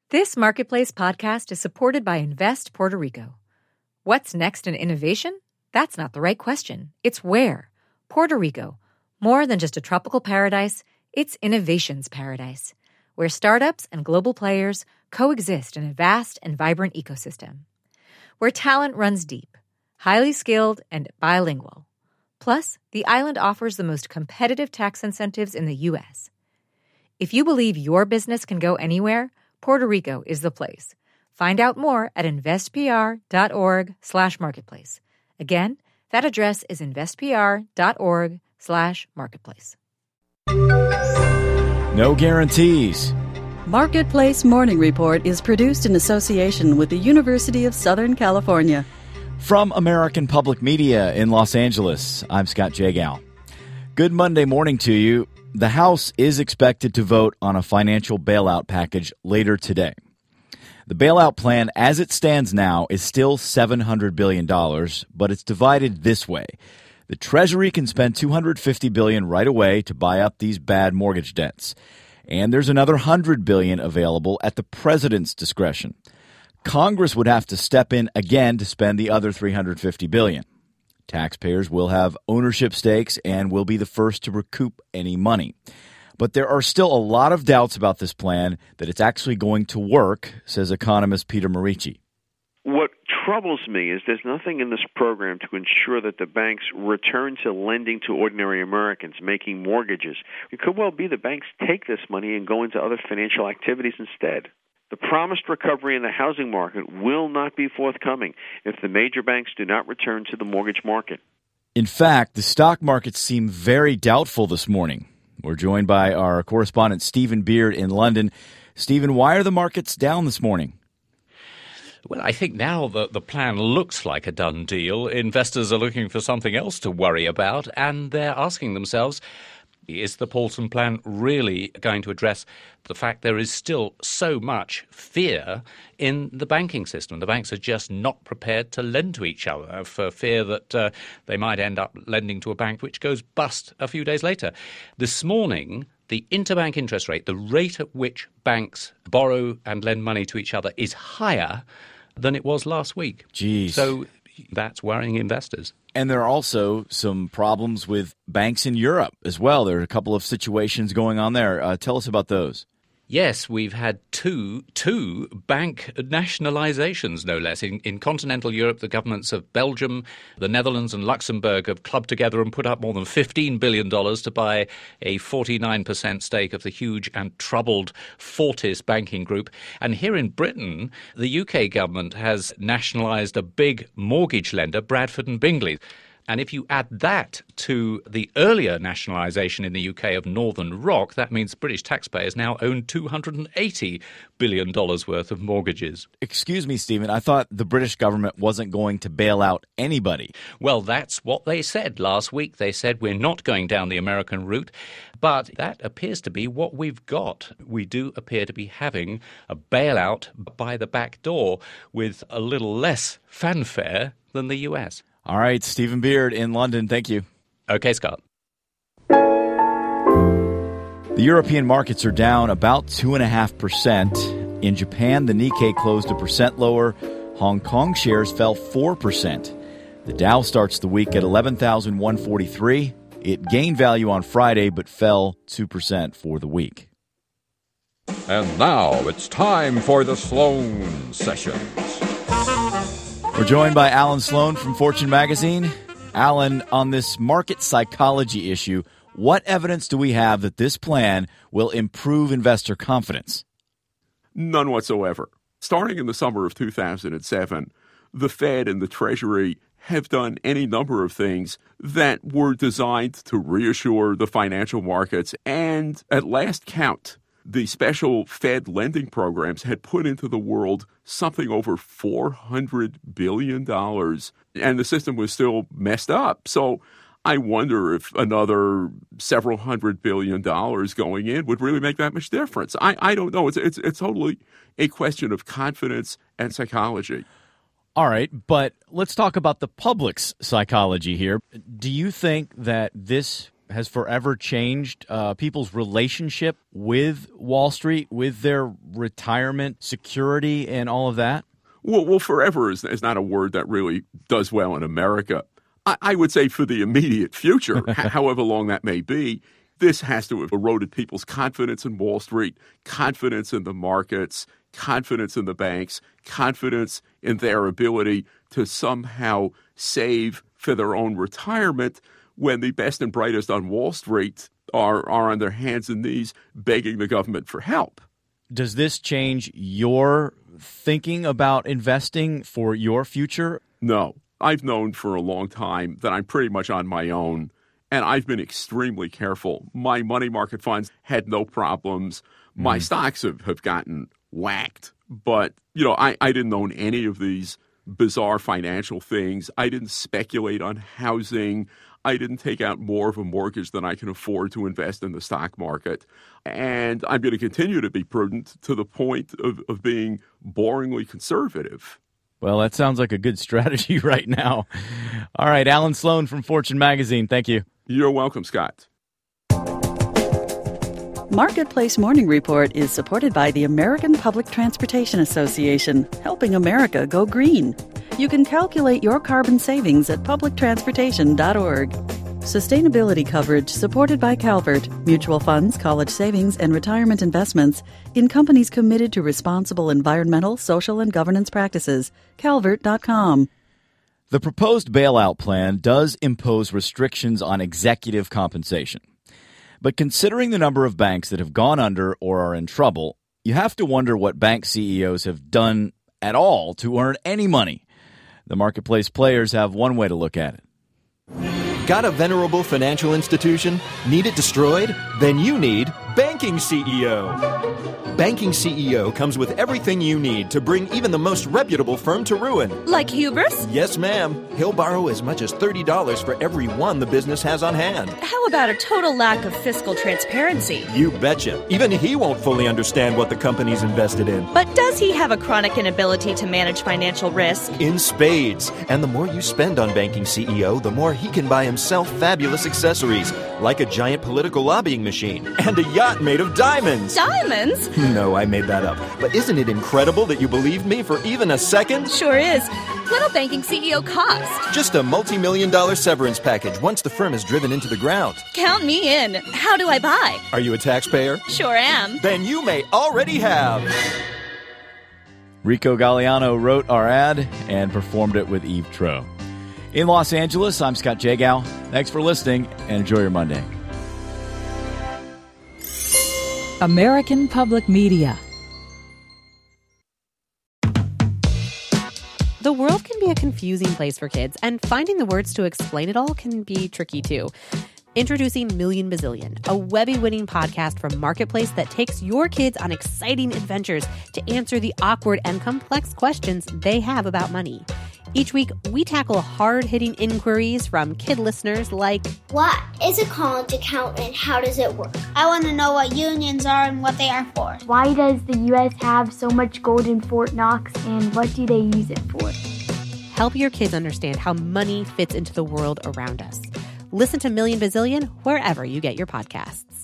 This Marketplace podcast is supported by Invest Puerto Rico. What's next in innovation? That's not the right question. It's where. Puerto Rico. More than just a tropical paradise, it's innovation's paradise, where startups and global players coexist in a vast and vibrant ecosystem. Where talent runs deep, highly skilled, and bilingual. Plus, the island offers the most competitive tax incentives in the U.S. If you believe your business can go anywhere, Puerto Rico is the place. Find out more at investpr.org/marketplace. Again, that address is investpr.org/marketplace. No guarantees. Marketplace Morning Report is produced in association with the University of Southern California. From American Public Media in Los Angeles, I'm Scott Jagow. Good Monday morning to you. The House is expected to vote on a financial bailout package later today. The bailout plan as it stands now is still $700 billion, but it's divided this way. The Treasury can spend $250 billion right away to buy up these bad mortgage debts. And there's another $100 billion available at the president's discretion. Congress would have to step in again to spend the other $350 billion. Taxpayers will have ownership stakes and will be the first to recoup any money. But there are still a lot of doubts about this plan, that it's actually going to work, says economist Peter Morici. What troubles me is there's nothing in this program to ensure that the banks return to lending to ordinary Americans, making mortgages. It could well be the banks take this money and go into other financial activities instead. The promised recovery in the housing market will not be forthcoming if the major banks do not return to the mortgage market. In fact, the stock markets seem very doubtful this morning. We're joined by our correspondent Stephen Beard in London. Stephen, why are the markets down this morning? Well, I think now that the plan looks like a done deal, investors are looking for something else to worry about, and they're asking themselves, is the Paulson plan really going to address the fact there is still so much fear in the banking system? The banks are just not prepared to lend to each other for fear that they might end up lending to a bank which goes bust a few days later. This morning, the interbank interest rate, the rate at which banks borrow and lend money to each other, is higher than it was last week. Jeez. So that's worrying investors. And there are also some problems with banks in Europe as well. There are a couple of situations going on there. Tell us about those. Yes, we've had two bank nationalizations, no less. In continental Europe, the governments of Belgium, the Netherlands and Luxembourg have clubbed together and put up more than $15 billion to buy a 49% stake of the huge and troubled Fortis banking group. And here in Britain, the UK government has nationalized a big mortgage lender, Bradford and Bingley. And if you add that to the earlier nationalisation in the UK of Northern Rock, that means British taxpayers now own $280 billion worth of mortgages. Excuse me, Stephen, I thought the British government wasn't going to bail out anybody. Well, that's what they said last week. They said we're not going down the American route, but that appears to be what we've got. We do appear to be having a bailout by the back door with a little less fanfare than the US. All right, Stephen Beard in London. Thank you. Okay, Scott. The European markets are down about 2.5%. In Japan, the Nikkei closed 1% lower. Hong Kong shares fell 4%. The Dow starts the week at 11,143. It gained value on Friday, but fell 2% for the week. And now it's time for the Sloan Sessions. We're joined by Alan Sloan from Fortune Magazine. Alan, on this market psychology issue, what evidence do we have that this plan will improve investor confidence? None whatsoever. Starting in the summer of 2007, the Fed and the Treasury have done any number of things that were designed to reassure the financial markets. And at last count, the special Fed lending programs had put into the world something over $400 billion, and the system was still messed up. So I wonder if another several $100 billion going in would really make that much difference. I don't know. It's totally a question of confidence and psychology. All right, but let's talk about the public's psychology here. Do you think that this has forever changed people's relationship with Wall Street, with their retirement security and all of that? Well, forever is not a word that really does well in America. I would say for the immediate future, however long that may be, this has to have eroded people's confidence in Wall Street, confidence in the markets, confidence in the banks, confidence in their ability to somehow save for their own retirement when the best and brightest on Wall Street are on their hands and knees begging the government for help. Does this change your thinking about investing for your future? No. I've known for a long time that I'm pretty much on my own, and I've been extremely careful. My money market funds had no problems. My stocks have gotten whacked, but I didn't own any of these bizarre financial things. I didn't speculate on housing. I didn't take out more of a mortgage than I can afford to invest in the stock market. And I'm going to continue to be prudent to the point of being boringly conservative. Well, that sounds like a good strategy right now. All right, Alan Sloan from Fortune Magazine. Thank you. You're welcome, Scott. Marketplace Morning Report is supported by the American Public Transportation Association, helping America go green. You can calculate your carbon savings at publictransportation.org. Sustainability coverage supported by Calvert, mutual funds, college savings, and retirement investments in companies committed to responsible environmental, social, and governance practices. Calvert.com. The proposed bailout plan does impose restrictions on executive compensation. But considering the number of banks that have gone under or are in trouble, you have to wonder what bank CEOs have done at all to earn any money. The marketplace players have one way to look at it. Got a venerable financial institution? Need it destroyed? Then you need Banking CEO. Banking CEO comes with everything you need to bring even the most reputable firm to ruin. Like Hubris? Yes, ma'am. He'll borrow as much as $30 for every one the business has on hand. How about a total lack of fiscal transparency? You betcha. Even he won't fully understand what the company's invested in. But does he have a chronic inability to manage financial risk? In spades. And the more you spend on Banking CEO, the more he can buy himself fabulous accessories, like a giant political lobbying machine and a yacht made of diamonds. Diamonds? No, I made that up. But isn't it incredible that you believed me for even a second? Sure is. What'll Banking CEO cost? Just a multi-million-dollar severance package once the firm is driven into the ground. Count me in. How do I buy? Are you a taxpayer? Sure am. Then you may already have. Rico Galliano wrote our ad and performed it with Eve Tro. In Los Angeles, I'm Scott Jagow. Thanks for listening and enjoy your Monday. American Public Media. The world can be a confusing place for kids, and finding the words to explain it all can be tricky too. Introducing Million Bazillion, a Webby-winning podcast from Marketplace that takes your kids on exciting adventures to answer the awkward and complex questions they have about money. Each week, we tackle hard-hitting inquiries from kid listeners like, what is a college account and how does it work? I want to know what unions are and what they are for. Why does the U.S. have so much gold in Fort Knox and what do they use it for? Help your kids understand how money fits into the world around us. Listen to Million Bazillion wherever you get your podcasts.